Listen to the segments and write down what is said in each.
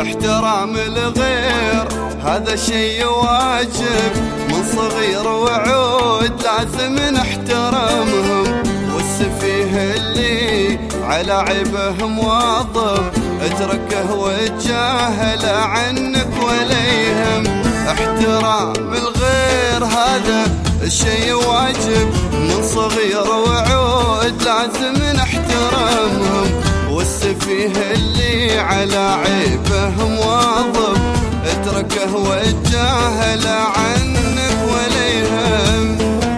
احترام الغير هذا شي واجب، من صغير وعود لازم نحترمهم، والسفيه اللي على عيبهم واظب اتركه وتجاهل عنك ولا يهم. احترام الغير هذا الشي واجب، من صغير وعود لازم نحترمهم، والسفيه اللي على عيبهم واظب اتركه وتجاهل عنك ولا يهم.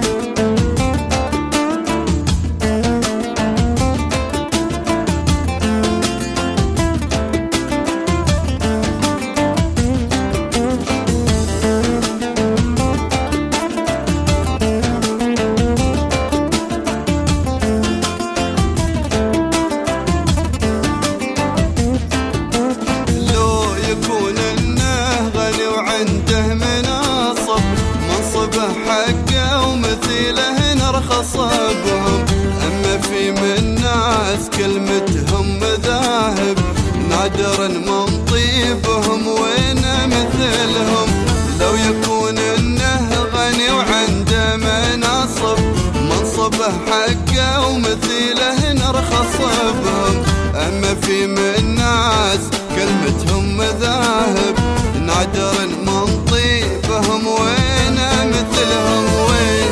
حقه ومثيله نرخص بهم، أما في من ناس كلمتهم مذاهب نادر من طيبهم وين مثلهم. لو يكون انه غني وعنده مناصب، منصبه حقه ومثيله نرخص بهم، أما في من ناس كلمتهم مذاهب نادر من طيبهم وين مثلهم وين.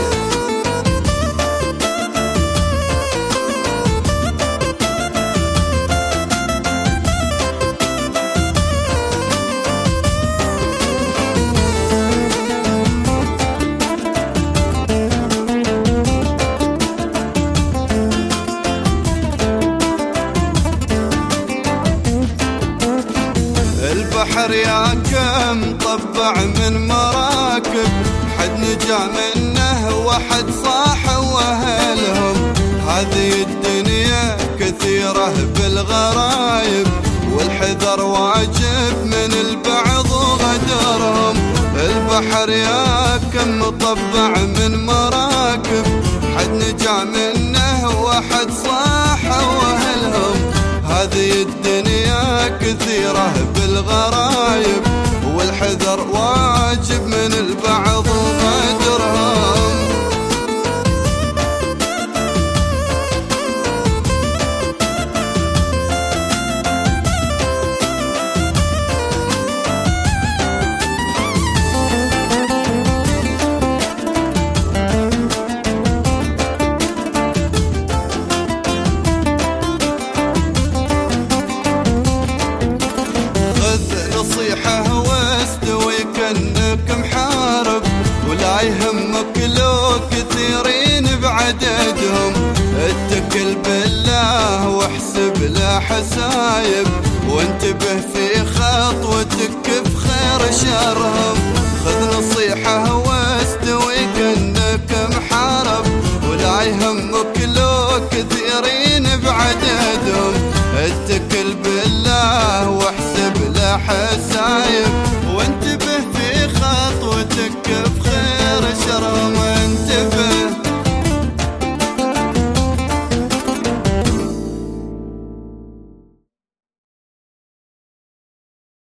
البحر يا كم طبع من مراكب، حد نجا منه وحد صاح واهلهم. هذه الدنيا كثيرة بالغرايب، والحذر واجب من البعض وغدرهم. البحر يا كم طبع من مراكب، حد نجا منه وحد صاح واهلهم. هذه الدنيا كثيرة بالغرايب، والحذر واجب من البعض وغدرهم. نصيحة واستوي كأنك محارب، ولا يهمك لو كثيرين بعددهم. اتكل بالله واحسب له حسايب، وانتبه في خطوتك بخير شرهم. خذ نصيحة واستوي كأنك محارب، ولا يهمك لو كثيرين بعددهم. اتكل بالله واحسب له حسايب،